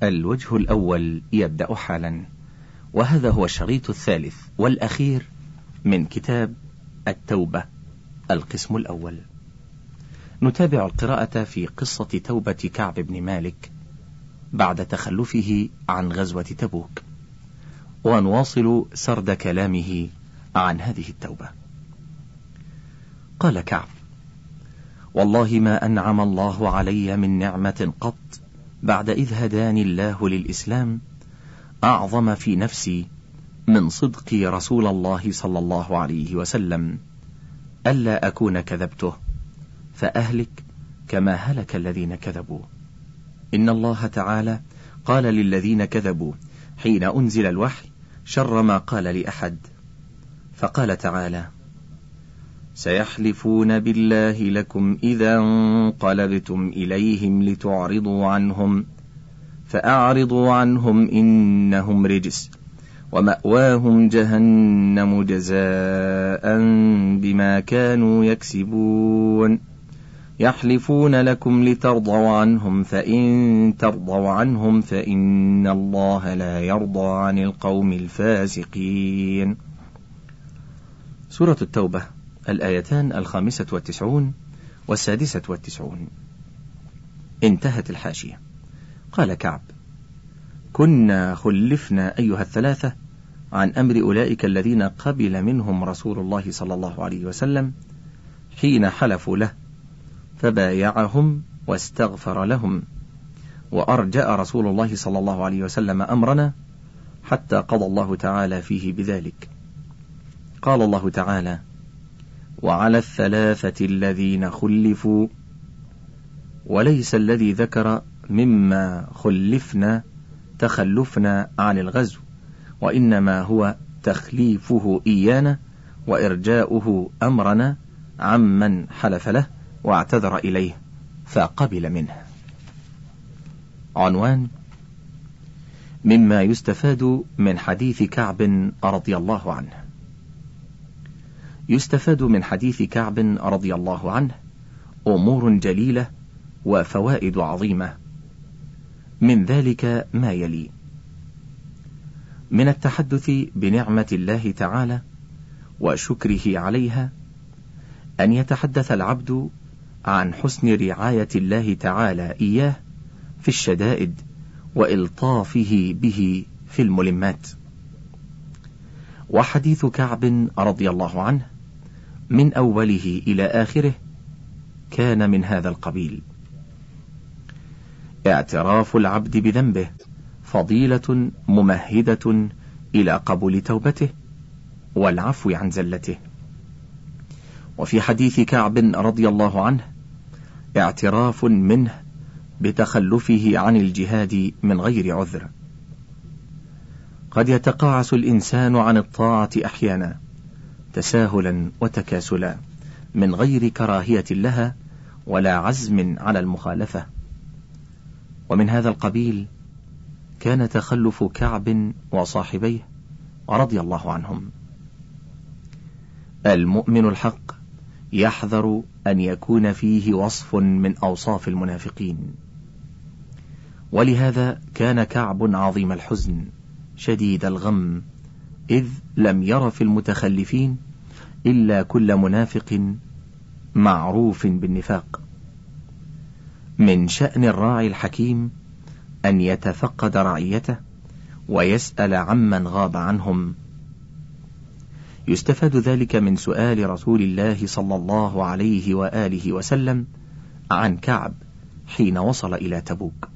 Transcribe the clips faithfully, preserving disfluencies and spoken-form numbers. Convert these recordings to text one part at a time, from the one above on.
الوجه الأول يبدأ حالا، وهذا هو الشريط الثالث والأخير من كتاب التوبة القسم الأول. نتابع القراءة في قصة توبة كعب بن مالك بعد تخلفه عن غزوة تبوك، ونواصل سرد كلامه عن هذه التوبة. قال كعب: والله ما أنعم الله علي من نعمة قط بعد إذ هداني الله للإسلام أعظم في نفسي من صدق رسول الله صلى الله عليه وسلم، ألا أكون كذبته فأهلك كما هلك الذين كذبوا. إن الله تعالى قال للذين كذبوا حين أنزل الوحي شر ما قال لأحد، فقال تعالى: سيحلفون بالله لكم إذا انقلبتم إليهم لتعرضوا عنهم فأعرضوا عنهم إنهم رجس ومأواهم جهنم جزاء بما كانوا يكسبون. يحلفون لكم لترضوا عنهم فإن ترضوا عنهم فإن الله لا يرضى عن القوم الفاسقين. سورة التوبة، الآيتان الخامسة والتسعون والسادسة والتسعون. انتهت الحاشية. قال كعب: كنا خلفنا أيها الثلاثة عن أمر أولئك الذين قبل منهم رسول الله صلى الله عليه وسلم حين حلفوا له، فبايعهم واستغفر لهم، وأرجأ رسول الله صلى الله عليه وسلم أمرنا حتى قضى الله تعالى فيه بذلك. قال الله تعالى: وعلى الثلاثة الذين خلفوا، وليس الذي ذكر مما خلفنا تخلفنا عن الغزو، وإنما هو تخليفه إيانا وإرجاؤه أمرنا عمن حلف له واعتذر إليه فقبل منه. عنوان: مما يستفاد من حديث كعب رضي الله عنه. يستفاد من حديث كعب رضي الله عنه أمور جليلة وفوائد عظيمة، من ذلك ما يلي: من التحدث بنعمة الله تعالى وشكره عليها أن يتحدث العبد عن حسن رعاية الله تعالى إياه في الشدائد وإلطافه به في الملمات. وحديث كعب رضي الله عنه من أوله إلى آخره كان من هذا القبيل. اعتراف العبد بذنبه فضيلة ممهدة إلى قبول توبته والعفو عن زلته. وفي حديث كعب رضي الله عنه اعتراف منه بتخلفه عن الجهاد من غير عذر. قد يتقاعس الإنسان عن الطاعة أحيانا تساهلا وتكاسلا من غير كراهية لها ولا عزم على المخالفة، ومن هذا القبيل كان تخلف كعب وصاحبيه رضي الله عنهم. المؤمن الحق يحذر أن يكون فيه وصف من أوصاف المنافقين، ولهذا كان كعب عظيم الحزن شديد الغم، إذ لم ير في المتخلفين إلا كل منافق معروف بالنفاق. من شأن الراعي الحكيم أن يتفقد رعيته ويسأل عمن غاب عنهم. يستفاد ذلك من سؤال رسول الله صلى الله عليه وآله وسلم عن كعب حين وصل إلى تبوك.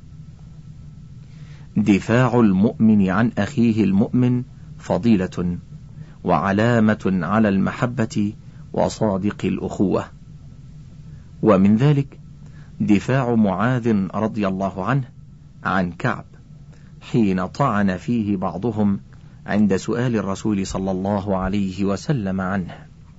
دفاع المؤمن عن أخيه المؤمن فضيلة وعلامة على المحبة وصادق الأخوة. ومن ذلك دفاع معاذ رضي الله عنه عن كعب حين طعن فيه بعضهم عند سؤال الرسول صلى الله عليه وسلم عنه.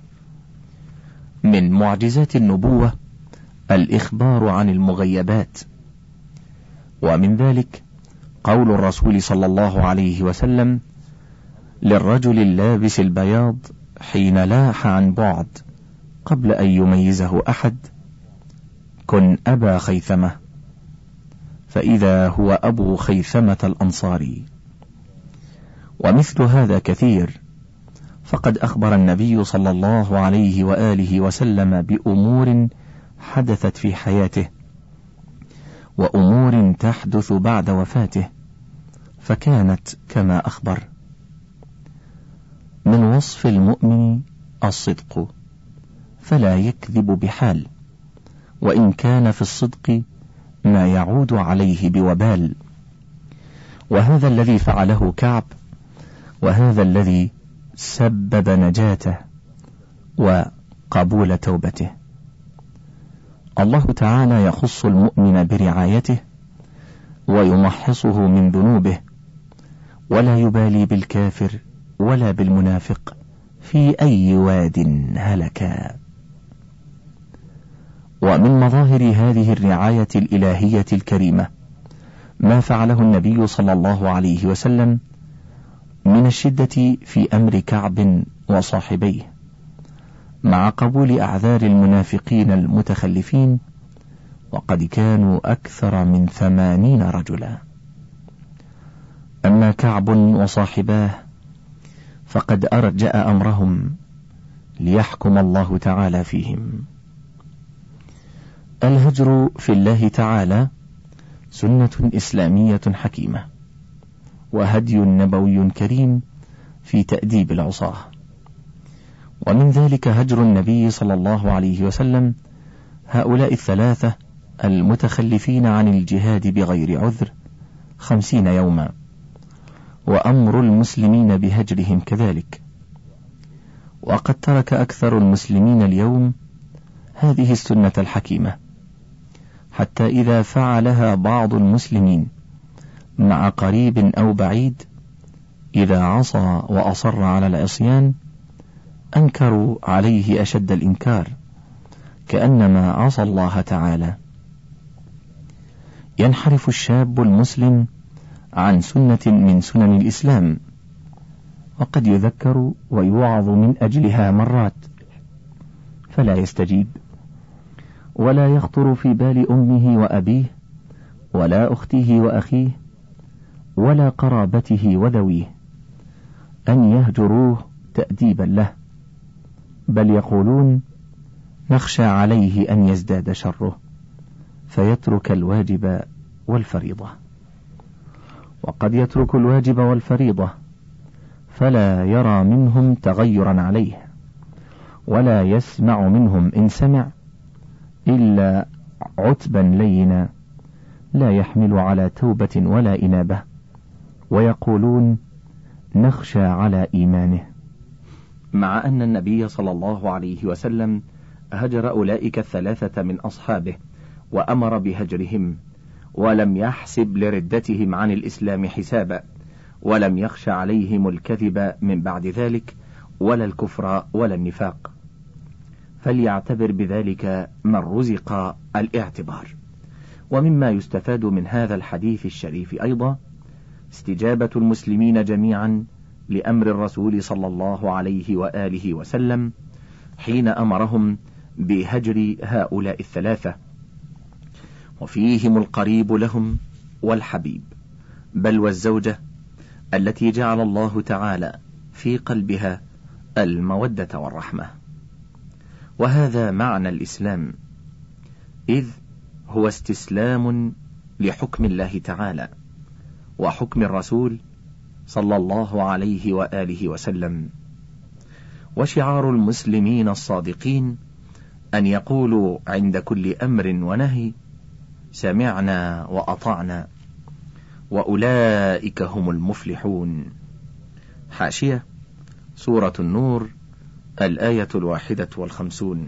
من معجزات النبوة الإخبار عن المغيبات، ومن ذلك قول الرسول صلى الله عليه وسلم للرجل اللابس البياض حين لاح عن بعد قبل أن يميزه أحد: كن أبا خيثمة. فإذا هو أبو خيثمة الأنصاري. ومثل هذا كثير، فقد أخبر النبي صلى الله عليه وآله وسلم بأمور حدثت في حياته وأمور تحدث بعد وفاته، فكانت كما أخبر. من وصف المؤمن الصدق، فلا يكذب بحال، وإن كان في الصدق ما يعود عليه بوبال. وهذا الذي فعله كعب، وهذا الذي سبب نجاته وقبول توبته. الله تعالى يخص المؤمن برعايته ويمحصه من ذنوبه، ولا يبالي بالكافر ولا بالمنافق في أي واد هلكا. ومن مظاهر هذه الرعاية الإلهية الكريمة ما فعله النبي صلى الله عليه وسلم من الشدة في أمر كعب وصاحبيه مع قبول أعذار المنافقين المتخلفين، وقد كانوا أكثر من ثمانين رجلا. أما كعب وصاحباه فقد أرجأ أمرهم ليحكم الله تعالى فيهم. الهجر في الله تعالى سنة إسلامية حكيمة، وهدي نبوي كريم في تأديب العصاة. ومن ذلك هجر النبي صلى الله عليه وسلم هؤلاء الثلاثة المتخلفين عن الجهاد بغير عذر خمسين يوما، وأمر المسلمين بهجرهم كذلك. وقد ترك أكثر المسلمين اليوم هذه السنة الحكيمة، حتى إذا فعلها بعض المسلمين مع قريب أو بعيد، إذا عصى وأصر على العصيان أنكروا عليه أشد الإنكار، كأنما عصى الله تعالى. ينحرف الشاب المسلم عن سنة من سنن الإسلام، وقد يذكر ويوعظ من أجلها مرات فلا يستجيب، ولا يخطر في بال أمه وأبيه ولا أخته وأخيه ولا قرابته وذويه أن يهجروه تأديبا له، بل يقولون نخشى عليه أن يزداد شره فيترك الواجب والفريضة. وقد يترك الواجب والفريضة فلا يرى منهم تغيرا عليه، ولا يسمع منهم إن سمع إلا عتبا لينا لا يحمل على توبة ولا إنابة، ويقولون نخشى على إيمانه. مع أن النبي صلى الله عليه وسلم هجر أولئك الثلاثة من أصحابه وأمر بهجرهم، ولم يحسب لردتهم عن الإسلام حسابا، ولم يخش عليهم الكذب من بعد ذلك ولا الكفر ولا النفاق. فليعتبر بذلك من رزق الاعتبار. ومما يستفاد من هذا الحديث الشريف أيضا استجابة المسلمين جميعا لأمر الرسول صلى الله عليه وآله وسلم حين أمرهم بهجر هؤلاء الثلاثة، وفيهم القريب لهم والحبيب، بل والزوجة التي جعل الله تعالى في قلبها المودة والرحمة. وهذا معنى الإسلام، إذ هو استسلام لحكم الله تعالى وحكم الرسول صلى الله عليه وآله وسلم. وشعار المسلمين الصادقين أن يقولوا عند كل أمر ونهي سمعنا وأطعنا، وأولئك هم المفلحون. حاشية سورة النور الآية الواحدة والخمسون.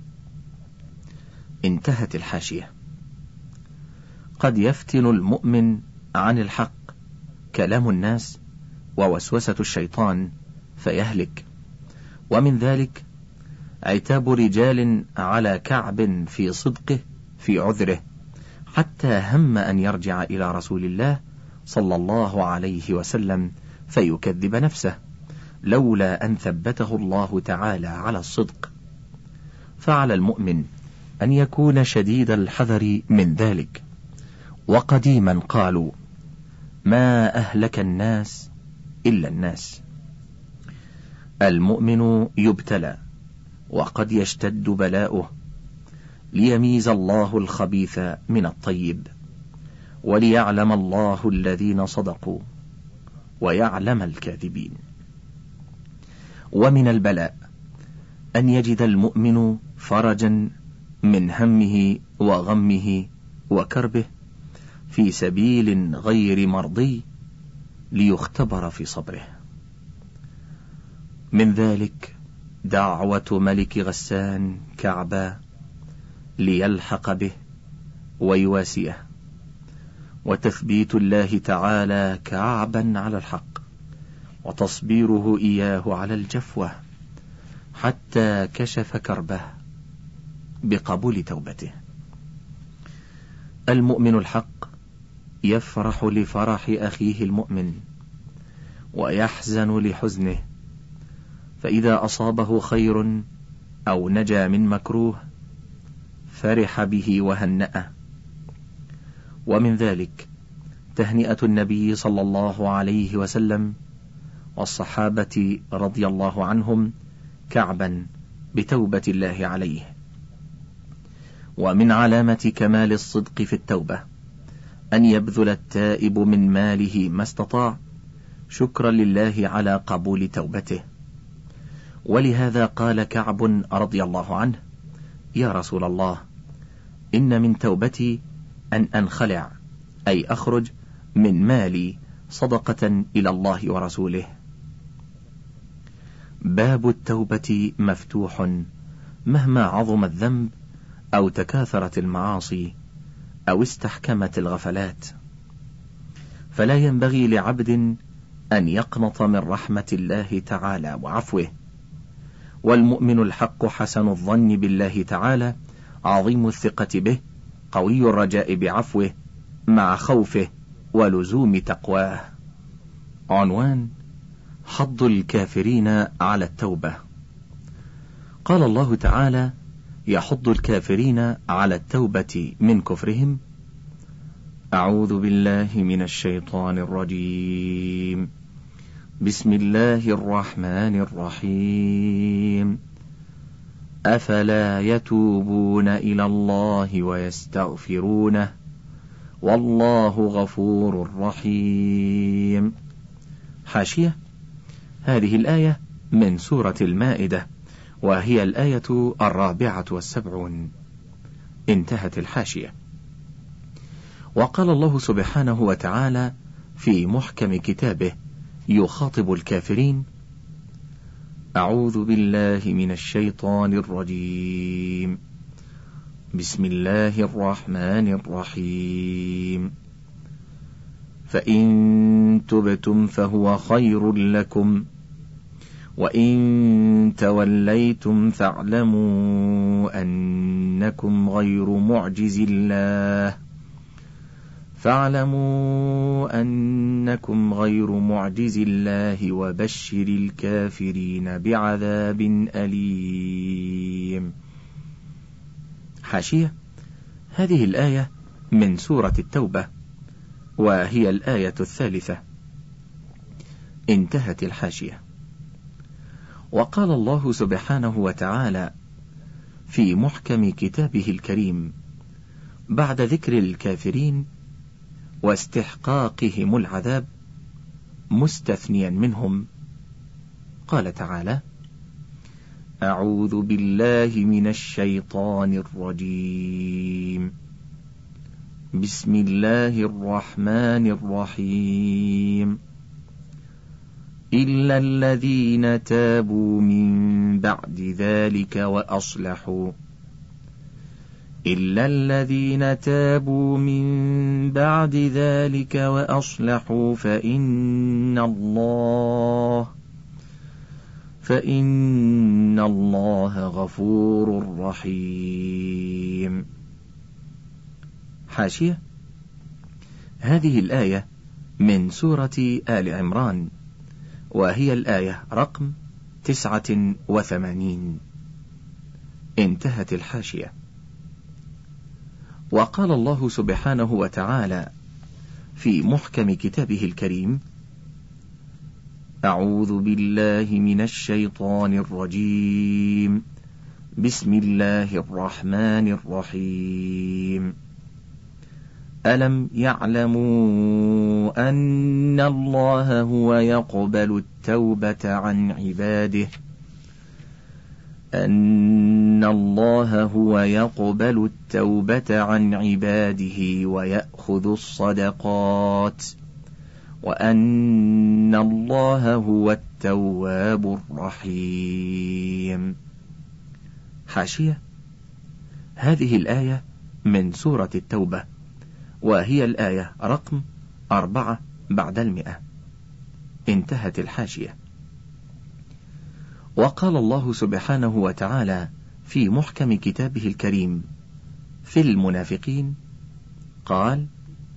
انتهت الحاشية. قد يفتن المؤمن عن الحق كلام الناس ووسوسة الشيطان فيهلك، ومن ذلك عتاب رجال على كعب في صدقه في عذره، حتى هم أن يرجع إلى رسول الله صلى الله عليه وسلم فيكذب نفسه لولا أن ثبته الله تعالى على الصدق. فعلى المؤمن أن يكون شديد الحذر من ذلك، وقديما قالوا: ما أهلك الناس إلا الناس. المؤمن يبتلى وقد يشتد بلاؤه ليميز الله الخبيث من الطيب، وليعلم الله الذين صدقوا ويعلم الكاذبين. ومن البلاء أن يجد المؤمن فرجا من همه وغمه وكربه في سبيل غير مرضي ليختبر في صبره. من ذلك دعوة ملك غسان كعبا ليلحق به ويواسيه، وتثبيت الله تعالى كعبا على الحق، وتصبيره إياه على الجفوة حتى كشف كربه بقبول توبته. المؤمن الحق يفرح لفرح أخيه المؤمن ويحزن لحزنه، فإذا أصابه خير أو نجا من مكروه فرح به وهنأه. ومن ذلك تهنئة النبي صلى الله عليه وسلم والصحابة رضي الله عنهم كعبا بتوبة الله عليه. ومن علامة كمال الصدق في التوبة أن يبذل التائب من ماله ما استطاع شكرا لله على قبول توبته. ولهذا قال كعب رضي الله عنه: يا رسول الله، إن من توبتي أن أنخلع، أي أخرج من مالي صدقة إلى الله ورسوله. باب التوبة مفتوح مهما عظم الذنب أو تكاثرت المعاصي أو استحكمت الغفلات، فلا ينبغي لعبد أن يقنط من رحمة الله تعالى وعفوه. والمؤمن الحق حسن الظن بالله تعالى، عظيم الثقة به، قوي الرجاء بعفوه، مع خوفه ولزوم تقواه. عنوان: حض الكافرين على التوبة. قال الله تعالى: يحض الكافرين على التوبة من كفرهم. أعوذ بالله من الشيطان الرجيم. بسم الله الرحمن الرحيم. أفلا يتوبون إلى الله ويستغفرونه والله غفور رحيم. حاشية: هذه الآية من سورة المائدة، وهي الآية الرابعة والسبعون. انتهت الحاشية. وقال الله سبحانه وتعالى في محكم كتابه يخاطب الكافرين: أعوذ بالله من الشيطان الرجيم. بسم الله الرحمن الرحيم. فإن تبتم فهو خير لكم، وإن توليتم فاعلموا أنكم غير معجز الله فاعلموا أنكم غير معجز الله وبشر الكافرين بعذاب أليم. حاشية: هذه الآية من سورة التوبة، وهي الآية الثالثة. انتهت الحاشية. وقال الله سبحانه وتعالى في محكم كتابه الكريم بعد ذكر الكافرين واستحقاقهم العذاب مستثنيا منهم، قال تعالى: أعوذ بالله من الشيطان الرجيم. بسم الله الرحمن الرحيم. إلا الذين تابوا من بعد ذلك وأصلحوا إلا الذين تابوا من بعد ذلك وأصلحوا فإن الله فإن الله غفور رحيم. حاشية: هذه الآية من سورة آل عمران، وهي الآية رقم تسعة وثمانين. انتهت الحاشية. وقال الله سبحانه وتعالى في محكم كتابه الكريم: أعوذ بالله من الشيطان الرجيم، بسم الله الرحمن الرحيم. ألم يعلموا أن الله هو يقبل التوبة عن عباده أن الله هو يقبل التوبة عن عباده ويأخذ الصدقات وأن الله هو التواب الرحيم. حاشية: هذه الآية من سورة التوبة، وهي الآية رقم أربعة بعد المئة. انتهت الحاشية. وقال الله سبحانه وتعالى في محكم كتابه الكريم في المنافقين قال: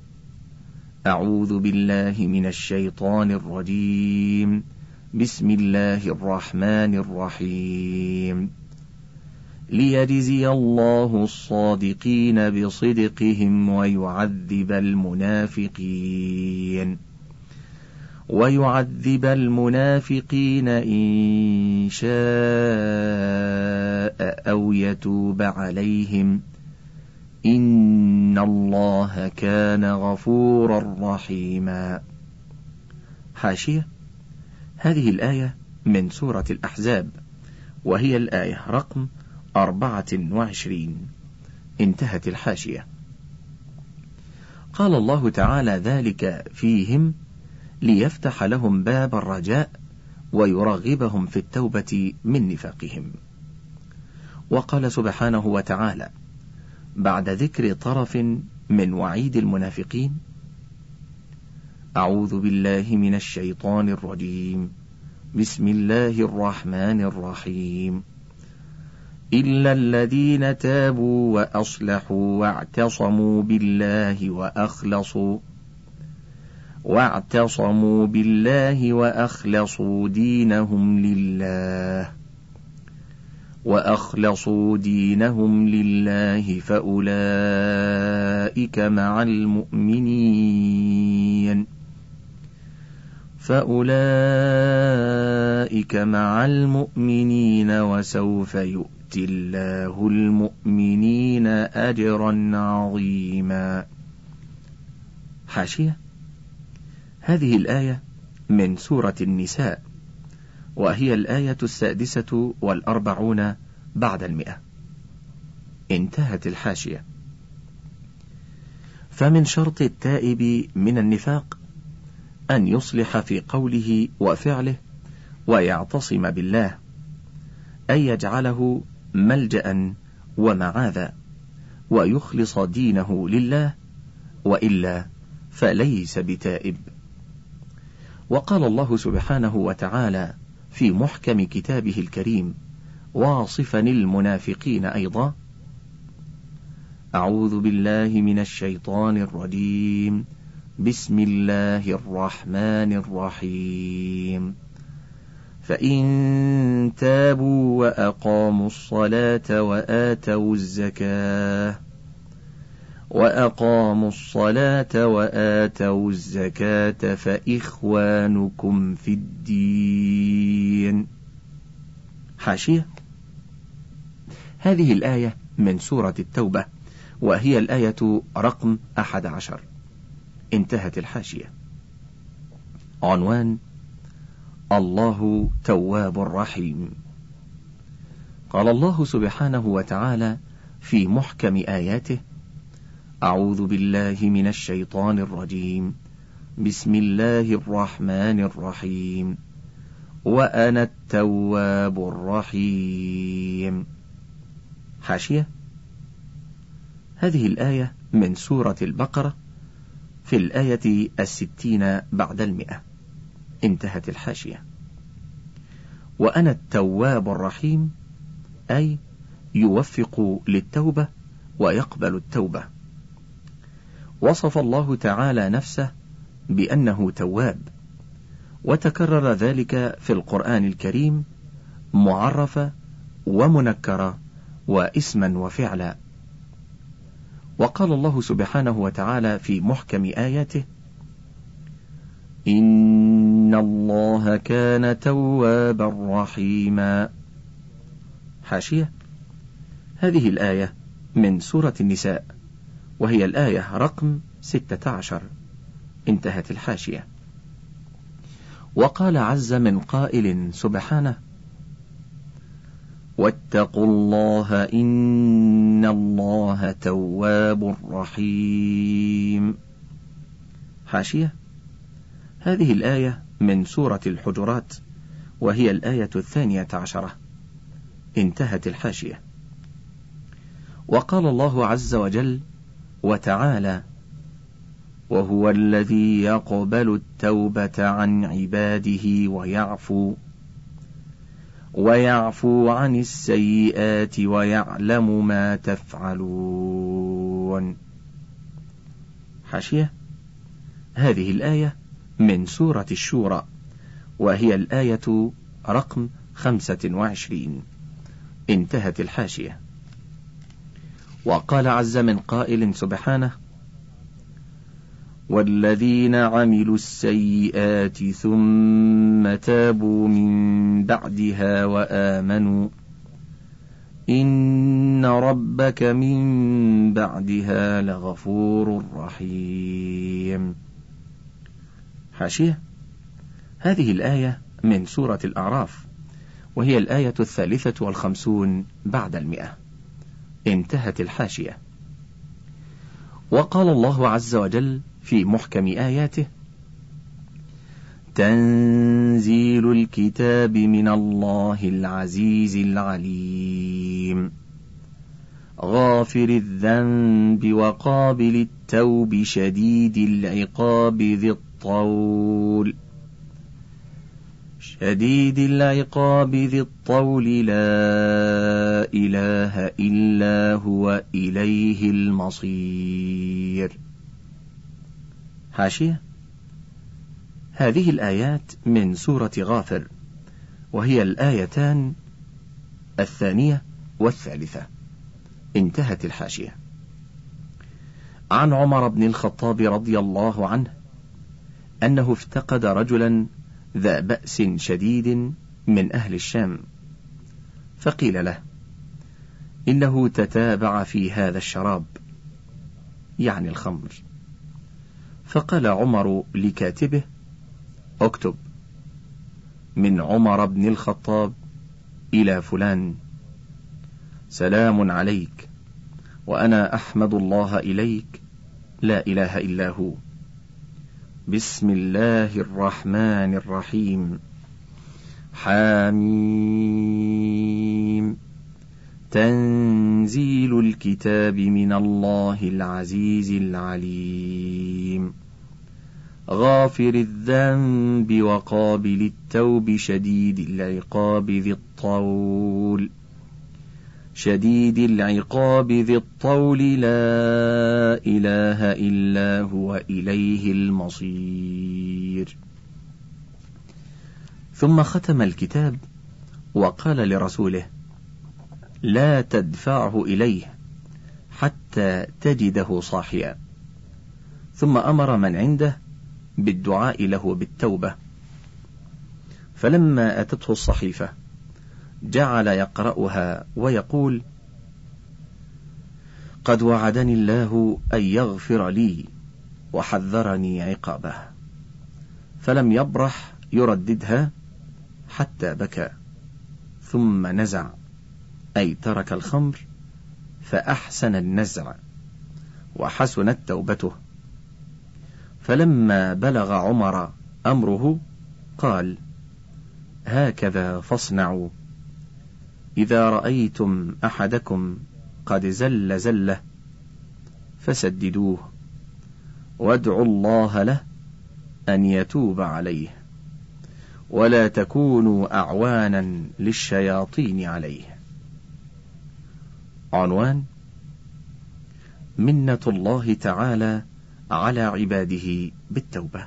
أعوذ بالله من الشيطان الرجيم، بسم الله الرحمن الرحيم. ليجزي الله الصادقين بصدقهم ويعذب المنافقين ويعذب المنافقين إن شاء أو يتوب عليهم إن الله كان غفورا رحيما. حاشية: هذه الآية من سورة الأحزاب، وهي الآية رقم أربعة وعشرين. انتهت الحاشية. قال الله تعالى ذلك فيهم ليفتح لهم باب الرجاء ويرغبهم في التوبة من نفاقهم. وقال سبحانه وتعالى بعد ذكر طرف من وعيد المنافقين: أعوذ بالله من الشيطان الرجيم، بسم الله الرحمن الرحيم. إلا الذين تابوا وأصلحوا واعتصموا بالله وأخلصوا واعتصموا بالله وأخلصوا دينهم لله وأخلصوا دينهم لله فأولئك مع المؤمنين فأولئك مع المؤمنين وسوف يؤتي الله المؤمنين أجرا عظيما. حاشية: هذه الآية من سورة النساء، وهي الآية السادسة والأربعون بعد المئة. انتهت الحاشية. فمن شرط التائب من النفاق أن يصلح في قوله وفعله ويعتصم بالله، أي يجعله ملجأ ومعاذا ويخلص دينه لله، وإلا فليس بتائب. وقال الله سبحانه وتعالى في محكم كتابه الكريم واصفا المنافقين أيضا: أعوذ بالله من الشيطان الرجيم، بسم الله الرحمن الرحيم. فإن تابوا وأقاموا الصلاة وآتوا الزكاة وأقاموا الصلاة وآتوا الزكاة فإخوانكم في الدين. حاشية: هذه الآية من سورة التوبة، وهي الآية رقم أحد عشر. انتهت الحاشية. عنوان: الله تواب رحيم. قال الله سبحانه وتعالى في محكم آياته: أعوذ بالله من الشيطان الرجيم، بسم الله الرحمن الرحيم. وأنا التواب الرحيم. حاشية: هذه الآية من سورة البقرة في الآية الستين بعد المئة. انتهت الحاشية. وأنا التواب الرحيم، أي يوفق للتوبة ويقبل التوبة. وصف الله تعالى نفسه بأنه تواب، وتكرر ذلك في القرآن الكريم معرفة ومنكرة واسما وفعلا. وقال الله سبحانه وتعالى في محكم آياته: إن الله كان توابا رحيما. حاشية: هذه الآية من سورة النساء، وهي الآية رقم ستة عشر. انتهت الحاشية. وقال عز من قائل سبحانه: واتقوا الله إن الله تواب رحيم. حاشية: هذه الآية من سورة الحجرات، وهي الآية الثانية عشرة. انتهت الحاشية. وقال الله عز وجل وتعالى: وهو الذي يقبل التوبة عن عباده ويعفو ويعفو عن السيئات ويعلم ما تفعلون. حاشية: هذه الآية من سورة الشورى، وهي الآية رقم خمسة وعشرين. انتهت الحاشية. وقال عز من قائل سبحانه: والذين عملوا السيئات ثم تابوا من بعدها وآمنوا إن ربك من بعدها لغفور رحيم. حاشية: هذه الآية من سورة الأعراف، وهي الآية الثالثة والخمسون بعد المئة. انتهت الحاشية. وقال الله عز وجل في محكم آياته: تنزيل الكتاب من الله العزيز العليم غافر الذنب وقابل التوب شديد العقاب ذي الطول شديد العقاب ذي الطول لا إله إلا هو إليه المصير. حاشية: هذه الآيات من سورة غافر، وهي الآيتان الثانية والثالثة. انتهت الحاشية. عن عمر بن الخطاب رضي الله عنه أنه افتقد رجلا ذا بأس شديد من أهل الشام، فقيل له: إنه تتابع في هذا الشراب، يعني الخمر. فقال عمر لكاتبه: اكتب: من عمر بن الخطاب إلى فلان، سلام عليك، وأنا أحمد الله إليك، لا إله إلا هو، بسم الله الرحمن الرحيم، حاميم، تنزيل الكتاب من الله العزيز العليم غافر الذنب وقابل التوب شديد العقاب ذي الطول شديد العقاب ذي الطول لا إله إلا هو إليه المصير. ثم ختم الكتاب وقال لرسوله: لا تدفعه إليه حتى تجده صاحيا. ثم أمر من عنده بالدعاء له بالتوبة. فلما أتته الصحيفة جعل يقرأها ويقول: قد وعدني الله أن يغفر لي وحذرني عقابه. فلم يبرح يرددها حتى بكى، ثم نزع، أي ترك الخمر، فأحسن النزع وحسنت توبته. فلما بلغ عمر أمره قال: هكذا فاصنعوا إذا رأيتم أحدكم قد زل زله فسددوه وادعوا الله له أن يتوب عليه، ولا تكونوا أعوانا للشياطين عليه. عنوان: منة الله تعالى على عباده بالتوبة.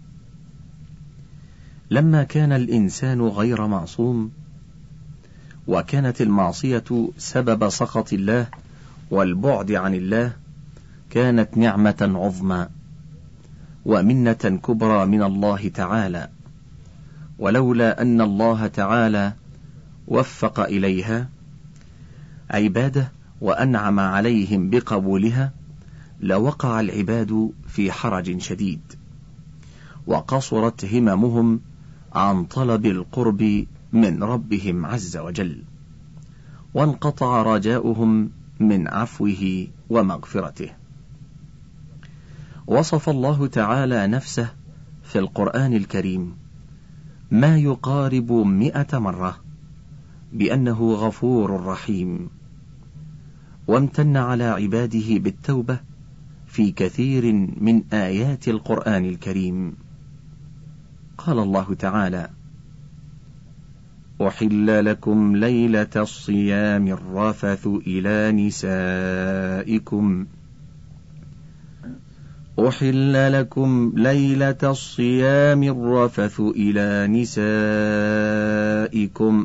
لما كان الإنسان غير معصوم، وكانت المعصية سبب سخط الله والبعد عن الله، كانت نعمة عظمى ومنة كبرى من الله تعالى، ولولا أن الله تعالى وفق إليها عباده وأنعم عليهم بقبولها لوقع العباد في حرج شديد، وقصرت هممهم عن طلب القرب من ربهم عز وجل، وانقطع رجاؤهم من عفوه ومغفرته. وصف الله تعالى نفسه في القرآن الكريم ما يقارب مئة مرة بأنه غفور رحيم، وامتن على عباده بالتوبة في كثير من آيات القرآن الكريم. قال الله تعالى: أحل لكم ليلة الصيام الرفث إلى نسائكم أحل لكم ليلة الصيام الرفث إلى نسائكم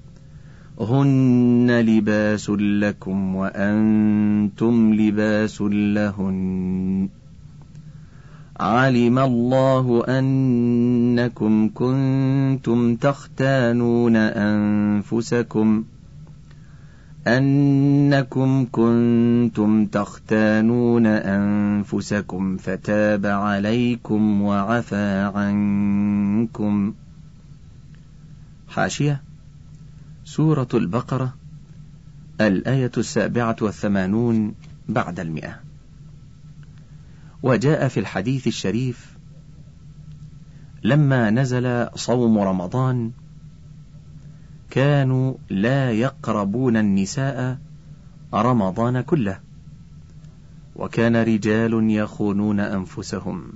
هن لباس لكم وأنتم لباس لهن علم الله أنكم كنتم تختانون أنفسكم أنكم كنتم تختانون أنفسكم فتاب عليكم وعفى عنكم. حاشية: سورة البقرة، الآية السابعة والثمانون بعد المئة. وجاء في الحديث الشريف: لما نزل صوم رمضان كانوا لا يقربون النساء رمضان كله، وكان رجال يخونون أنفسهم،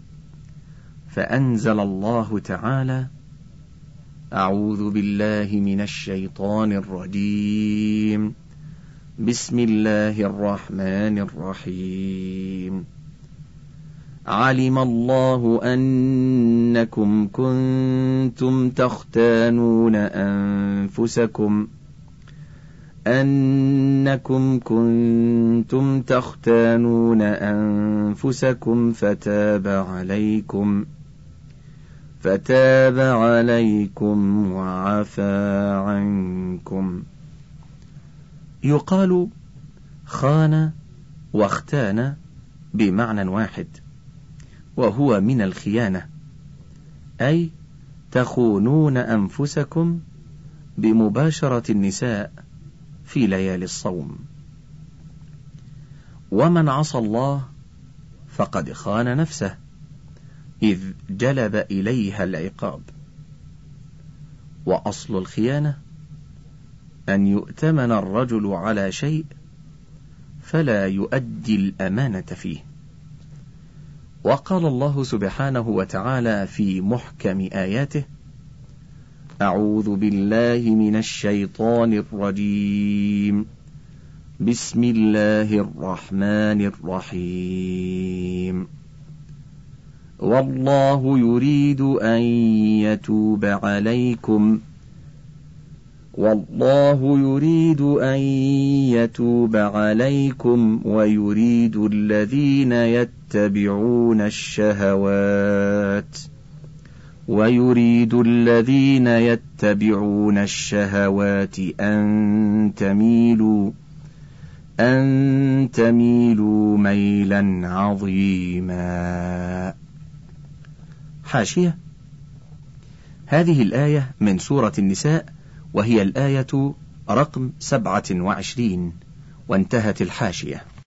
فأنزل الله تعالى: أعوذ بالله من الشيطان الرجيم، بسم الله الرحمن الرحيم. علم الله أنكم كنتم تختانون أنفسكم أنكم كنتم تختانون أنفسكم فتاب عليكم فتاب عليكم وعفى عنكم. يقال خان واختان بمعنى واحد، وهو من الخيانة، أي تخونون أنفسكم بمباشرة النساء في ليالي الصوم. ومن عصى الله فقد خان نفسه، إذ جلب إليها العقاب. وأصل الخيانة أن يؤتمن الرجل على شيء فلا يؤدي الأمانة فيه. وقال الله سبحانه وتعالى في محكم آياته: أعوذ بالله من الشيطان الرجيم، بسم الله الرحمن الرحيم. والله يريد أن يتوب عليكم والله يريد أن يتوب عليكم ويريد الذين يتبعون الشهوات ويريد الذين يتبعون الشهوات أن تميلوا أن تميلوا ميلا عظيما. حاشية: هذه الآية من سورة النساء، وهي الآية رقم سبعة وعشرين. وانتهت الحاشية.